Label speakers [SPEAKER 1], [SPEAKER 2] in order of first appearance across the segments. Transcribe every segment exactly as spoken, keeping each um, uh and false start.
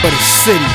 [SPEAKER 1] for the city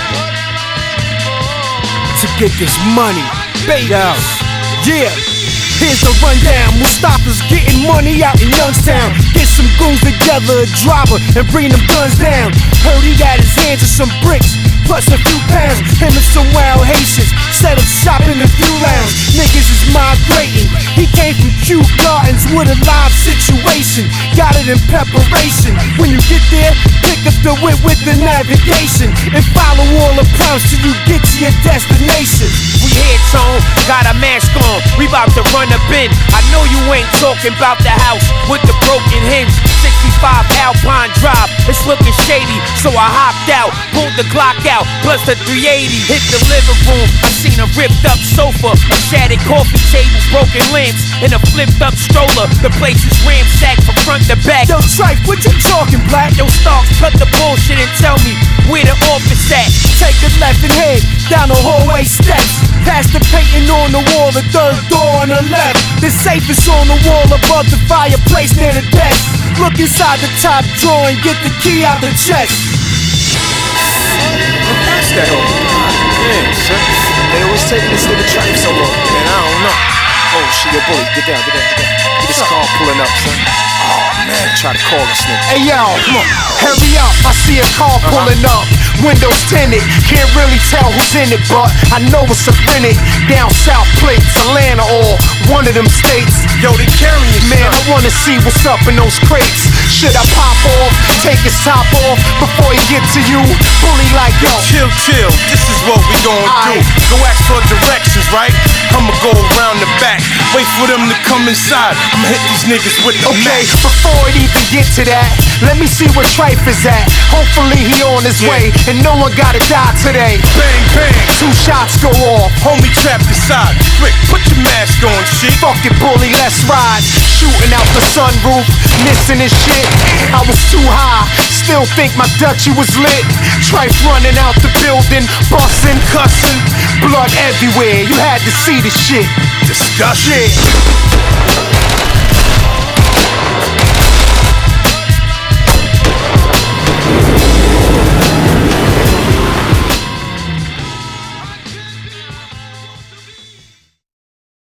[SPEAKER 1] to get this money. Baby, yeah. Here's the rundown. Mustafa's getting money out in Youngstown. Get some goons together, a driver, and bring them guns down. Heard he got his hands on some bricks, plus a few pounds. Him and some wild Haitians set up shop in the view lounge. Niggas is migrating. He came from Kew Gardens with a live situation. Got it in preparation. When you get there, pick up the whip with the navigation and follow all the prompts till you get to your destination.
[SPEAKER 2] We here, Tone, got a mask on. We bout to run a bin. I know you ain't talking about the house with the broken hinge. sixty-five Alpine Drive, it's looking shady, so I hopped out, pulled the Glock out, plus the three eighty. Hit the living room, I seen a ripped up sofa, a shattered coffee table, broken lamps, and a flipped up stroller. The place is ramsacked from front to back.
[SPEAKER 1] Yo, Trife, what you talking, Black?
[SPEAKER 2] Yo, Starks, cut the bullshit and tell me where the office at.
[SPEAKER 1] Take a left and head down the hallway steps, past the painting on the wall, the third door on the left. The safe is on the wall above the fireplace near the desk. Look inside the top drawer and get the key out the chest.
[SPEAKER 3] What's that on? Damn, son. They always taking this nigga Trife so long, man. I don't know. Oh, shit, yo, bully, get down, get down, get down. Get this car pulling up, son. Oh, man, try to call this nigga.
[SPEAKER 4] Hey, yo, come on. Hurry up, I see a car uh-huh. pulling up. Windows tinted, can't really tell who's in it, but I know it's a Finnick. Down south plates, Atlanta or one of them states.
[SPEAKER 3] Yo, they carrying
[SPEAKER 4] Man, I wanna see what's up in those crates. Should I pop off, take his top off before he get to you? Bully like, yo,
[SPEAKER 3] chill, chill, this is what we gon' do. Go ask for directions, right? I'ma go around the back, wait for them to come inside. I'ma hit these niggas with the
[SPEAKER 4] okay,
[SPEAKER 3] match.
[SPEAKER 4] Before it even get to that, let me see where Trife is at. Hopefully he on his
[SPEAKER 3] yeah.
[SPEAKER 4] way, and no one gotta die today.
[SPEAKER 3] Bang, bang,
[SPEAKER 4] two shots go off.
[SPEAKER 3] Homie trapped inside. Quick, put your mask on, shit.
[SPEAKER 4] Fuck it, bully, let's ride. Shooting out the sunroof, missing his shit. I was too high, still think my Dutchie was lit. Trife running out the building, busting, cussing, blood everywhere. You had to see the shit.
[SPEAKER 3] Disgusting.